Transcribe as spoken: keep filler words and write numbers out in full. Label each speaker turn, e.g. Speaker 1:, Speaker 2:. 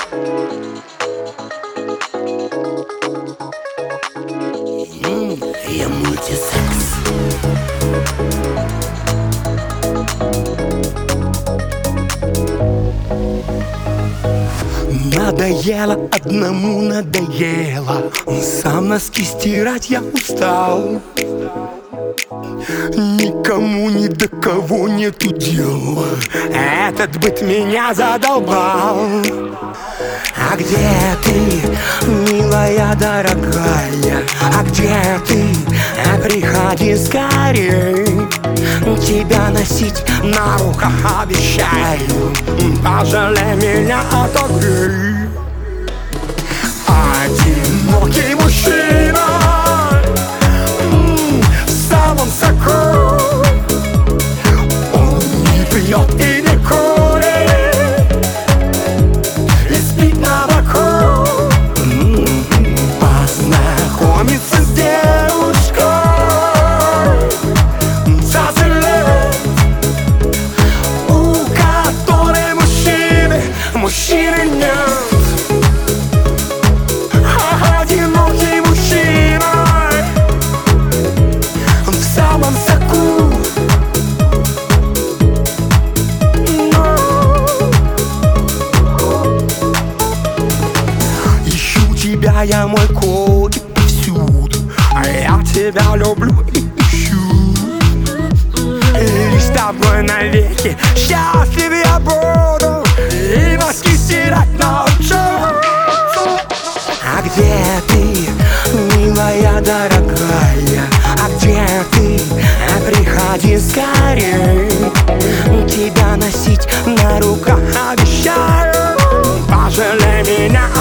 Speaker 1: Я мультисекс. Надоело, одному надоело. Сам носки стирать я устал. Никому ни до кого нету дела. Этот быт меня задолбал. А где ты, милая дорогая? А где ты? Приходи скорей. Тебя носить на руках обещаю. Пожалей меня, отогрей. Одинокий мужчина в самом соку. Он не пьет и не курит, и спит на боку. Познакомиться с девушкой сожалеет, у которой мужчины, мужчины нет. Одинокий мужчина в самом соку. Ищу тебя, я, мой котик, повсюду, а я тебя люблю и ищу. И с тобой навеки счастлив я буду, и носки стирать научу. А где ты, милая дорогая? А где ты? Приходи скорей. Тебя носить на руках обещаю. Пожалей меня,